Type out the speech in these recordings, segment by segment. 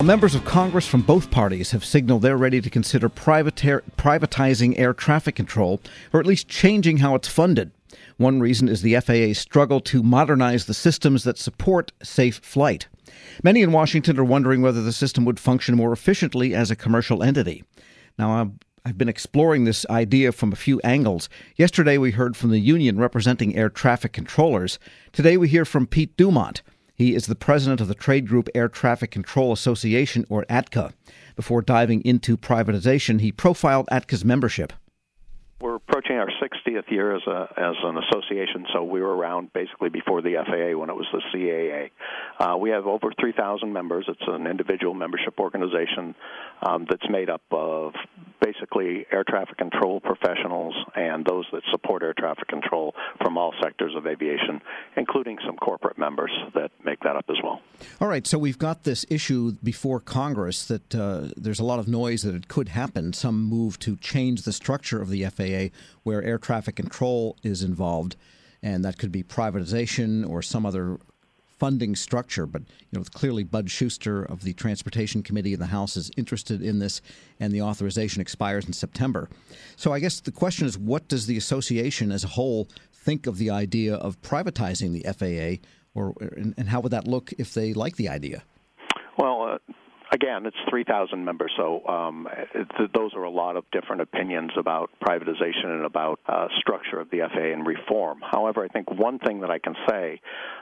Members of Congress from both parties have signaled they're ready to consider privatizing air traffic control, or at least changing how it's funded. One reason is the FAA's struggle to modernize the systems that support safe flight. Many in Washington are wondering whether the system would function more efficiently as a commercial entity. Now, I've been exploring this idea from a few angles. Yesterday, we heard from the union representing air traffic controllers. Today, we hear from Pete Dumont. He is the president of the trade group Air Traffic Control Association, or ATCA. Before diving into privatization, he profiled ATCA's membership. We're approaching our 60th year as an association, so we were around basically before the FAA when it was the CAA. We have over 3,000 members. It's an individual membership organization that's made up of basically air traffic control professionals and those that support air traffic control from all sectors of aviation, including some corporate members that make that up as well. All right, so we've got this issue before Congress that there's a lot of noise that it could happen, some move to change the structure of the FAA where air traffic control is involved, and that could be privatization or some other funding structure. But clearly Bud Shuster of the Transportation Committee in the House is interested in this, and the authorization expires in September. So I guess the question is, what does the association as a whole think of the idea of privatizing the FAA, and how would that look if they like the idea? Well, again, it's 3,000 members, so those are a lot of different opinions about privatization and about structure of the FAA and reform. However, I think one thing that I can say,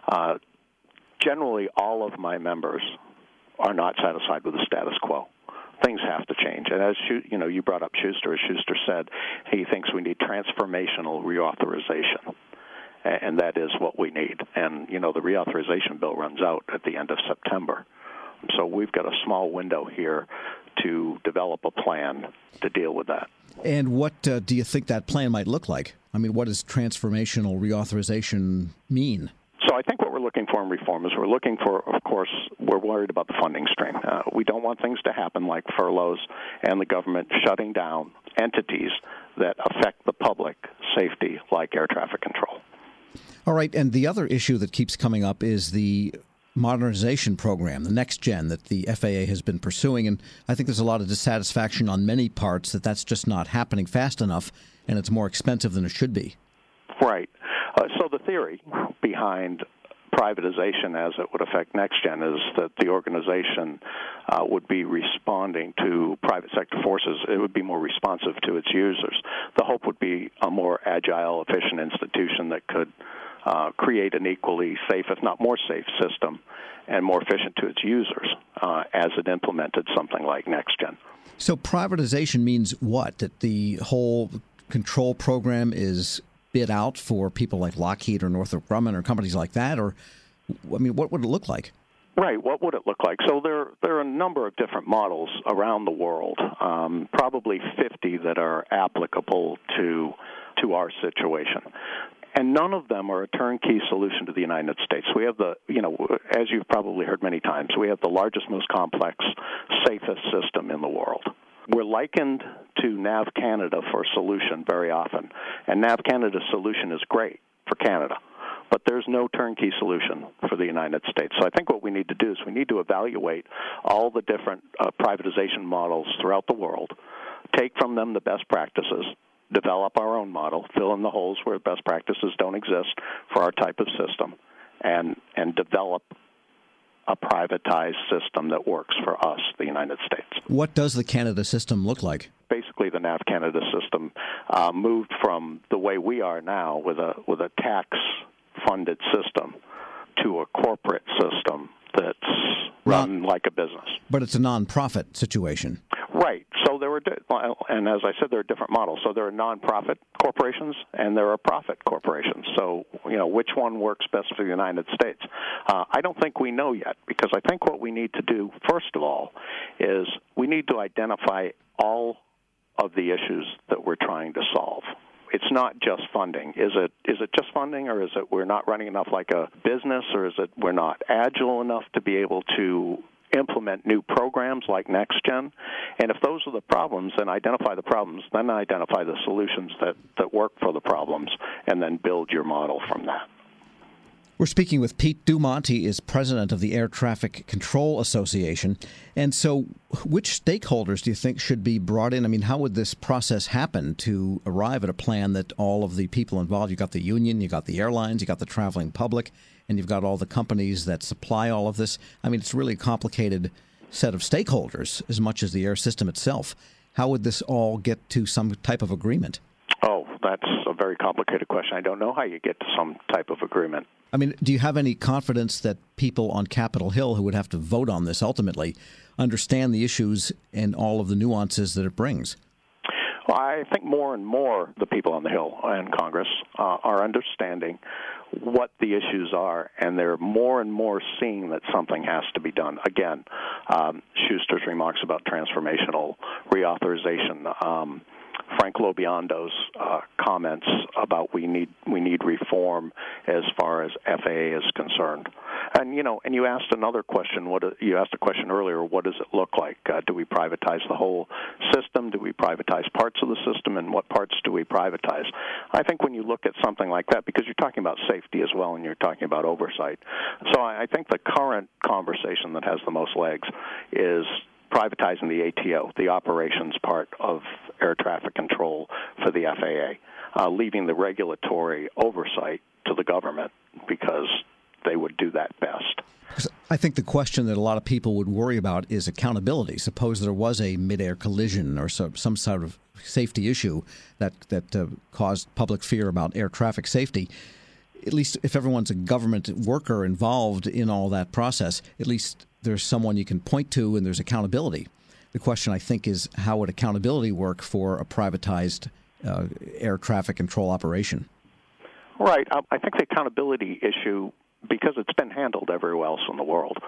generally all of my members are not satisfied with the status quo. Things have to change. And as you brought up Shuster, as Shuster said, he thinks we need transformational reauthorization. And that is what we need. And, the reauthorization bill runs out at the end of September. So we've got a small window here to develop a plan to deal with that. And what do you think that plan might look like? I mean, what does transformational reauthorization mean? So I think what we're looking for in reform is we're worried about the funding stream. We don't want things to happen like furloughs and the government shutting down entities that affect the public safety, like air traffic control. All right, and the other issue that keeps coming up is the modernization program, the next gen that the FAA has been pursuing, and I think there's a lot of dissatisfaction on many parts that that's just not happening fast enough, and it's more expensive than it should be. Right. So the theory behind privatization as it would affect NextGen is that the organization would be responding to private sector forces. It would be more responsive to its users. The hope would be a more agile, efficient institution that could create an equally safe, if not more safe, system and more efficient to its users as it implemented something like NextGen. So privatization means what? That the whole control program is bid out for people like Lockheed or Northrop Grumman or companies like that? Or, I mean, what would it look like? Right. What would it look like? So there are a number of different models around the world, probably 50 that are applicable to our situation. And none of them are a turnkey solution to the United States. We have as you've probably heard many times, we have the largest, most complex, safest system in the world. We're likened to NAV Canada for a solution very often, and NAV Canada's solution is great for Canada, but there's no turnkey solution for the United States. So I think what we need to do is we need to evaluate all the different privatization models throughout the world, take from them the best practices, develop our own model, fill in the holes where best practices don't exist for our type of system, and develop a privatized system that works for us, the United States. What does the Canada system look like? Basically, the NAV Canada system moved from the way we are now with a tax-funded system to a corporate system that's run like a business. But it's a nonprofit situation. Right. So and as I said, there are different models. So there are nonprofit corporations and there are profit corporations. So, which one works best for the United States? I don't think we know yet, because I think what we need to do, first of all, is we need to identify all of the issues that we're trying to solve. It's not just funding. Is it just funding, or is it we're not running enough like a business, or is it we're not agile enough to be able to implement new programs like NextGen? And if those are the problems, then identify the problems, then identify the solutions that work for the problems, and then build your model from that. We're speaking with Pete Dumont. He is president of the Air Traffic Control Association. And so which stakeholders do you think should be brought in? I mean, how would this process happen to arrive at a plan that all of the people involved, you've got the union, you've got the airlines, you've got the traveling public, and you've got all the companies that supply all of this? I mean, it's really a complicated set of stakeholders as much as the air system itself. How would this all get to some type of agreement? Oh, that's a very complicated question. I don't know how you get to some type of agreement. I mean, do you have any confidence that people on Capitol Hill who would have to vote on this ultimately understand the issues and all of the nuances that it brings? Well, I think more and more the people on the Hill and Congress are understanding what the issues are, and they're more and more seeing that something has to be done. Again, Schuster's remarks about transformational reauthorization, Frank Lobiondo's comments about we need reform as far as FAA is concerned, and you asked another question. You asked a question earlier? What does it look like? Do we privatize the whole system? Do we privatize parts of the system? And what parts do we privatize? I think when you look at something like that, because you're talking about safety as well, and you're talking about oversight, so I think the current conversation that has the most legs is privatizing the ATO, the operations part of air traffic control for the FAA, leaving the regulatory oversight to the government because they would do that best. I think the question that a lot of people would worry about is accountability. Suppose there was a mid-air collision or some sort of safety issue that caused public fear about air traffic safety. At least if everyone's a government worker involved in all that process, at least there's someone you can point to and there's accountability. The question, I think, is how would accountability work for a privatized air traffic control operation? Right. I think the accountability issue, because it's been handled everywhere else in the world,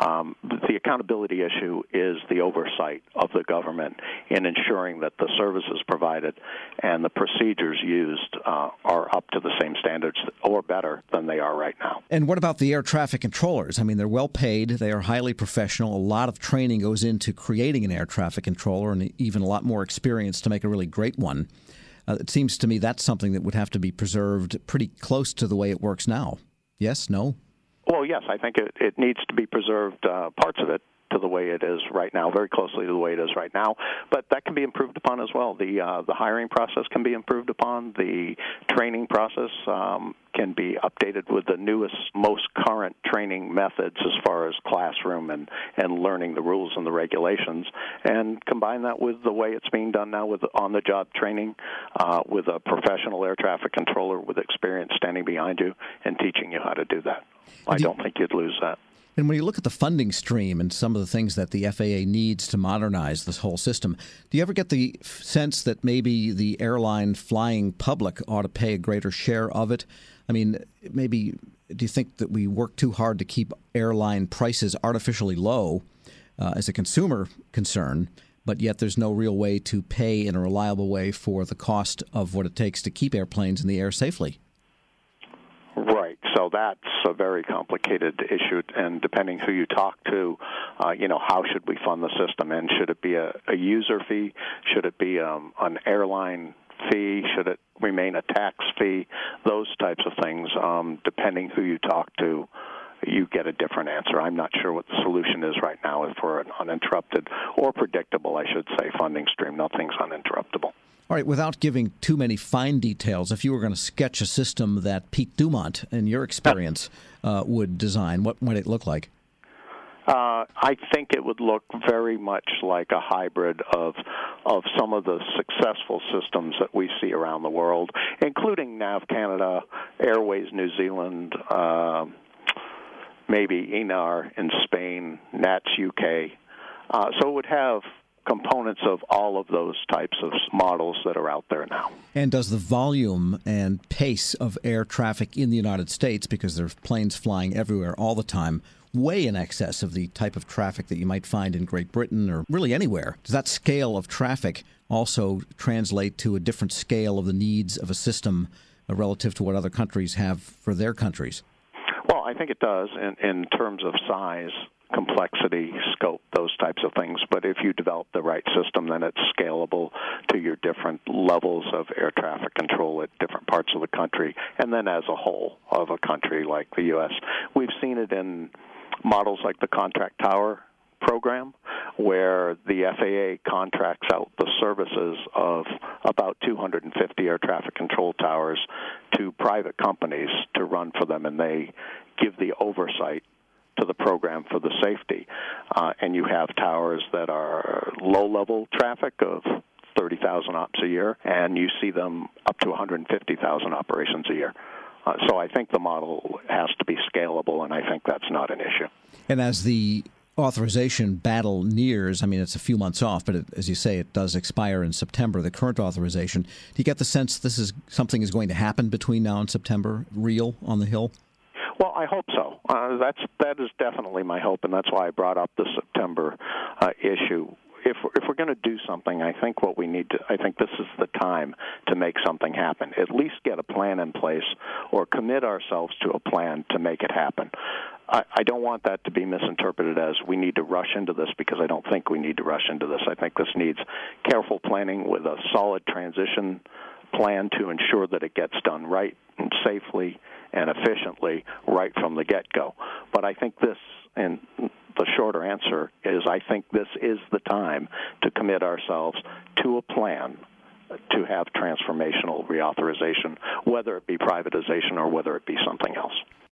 the accountability issue is the oversight of the government in ensuring that the services provided and the procedures used are up to the same standards or better than they are right now. And what about the air traffic controllers? I mean, they're well paid. They are highly professional. A lot of training goes into creating an air traffic controller and even a lot more experience to make a really great one. It seems to me that's something that would have to be preserved pretty close to the way it works now. Yes? No? Well, yes, I think it needs to be preserved, parts of it, to the way it is right now, very closely to the way it is right now. But that can be improved upon as well. The hiring process can be improved upon. The training process can be updated with the newest, most current training methods as far as classroom and learning the rules and the regulations, and combine that with the way it's being done now with on-the-job training, with a professional air traffic controller with experience standing behind you and teaching you how to do that. I don't think you'd lose that. And when you look at the funding stream and some of the things that the FAA needs to modernize this whole system, do you ever get the sense that maybe the airline flying public ought to pay a greater share of it? I mean, maybe do you think that we work too hard to keep airline prices artificially low as a consumer concern, but yet there's no real way to pay in a reliable way for the cost of what it takes to keep airplanes in the air safely? Right. So that's a very complicated issue, and depending who you talk to, how should we fund the system? And should it be a user fee? Should it be an airline fee? Should it remain a tax fee? Those types of things, depending who you talk to, you get a different answer. I'm not sure what the solution is right now for an uninterrupted or predictable, I should say, funding stream. Nothing's uninterruptible. All right, without giving too many fine details, if you were going to sketch a system that Pete Dumont, in your experience, would design, what might it look like? I think it would look very much like a hybrid of some of the successful systems that we see around the world, including NAV Canada, Airways New Zealand, maybe ENAR in Spain, NATS UK. So it would have components of all of those types of models that are out there now. And does the volume and pace of air traffic in the United States, because there are planes flying everywhere all the time, way in excess of the type of traffic that you might find in Great Britain or really anywhere? Does that scale of traffic also translate to a different scale of the needs of a system relative to what other countries have for their countries? Well, I think it does in terms of size. complexity, scope, those types of things. But if you develop the right system, then it's scalable to your different levels of air traffic control at different parts of the country, and then as a whole of a country like the U.S. We've seen it in models like the Contract Tower program, where the FAA contracts out the services of about 250 air traffic control towers to private companies to run for them, and they give the oversight to the program for the safety. And you have towers that are low-level traffic of 30,000 ops a year, and you see them up to 150,000 operations a year. So I think the model has to be scalable, and I think that's not an issue. And as the authorization battle nears, I mean, it's a few months off, but as you say, it does expire in September, the current authorization. Do you get the sense this is something is going to happen between now and September, real on the Hill? Well, I hope so. That is definitely my hope, and that's why I brought up the September issue. If we're going to do something, I think this is the time to make something happen. At least get a plan in place or commit ourselves to a plan to make it happen. I don't want that to be misinterpreted as we need to rush into this, because I don't think we need to rush into this. I think this needs careful planning with a solid transition plan to ensure that it gets done right and safely and efficiently right from the get-go. But I think this, and the shorter answer is, I think this is the time to commit ourselves to a plan to have transformational reauthorization, whether it be privatization or whether it be something else.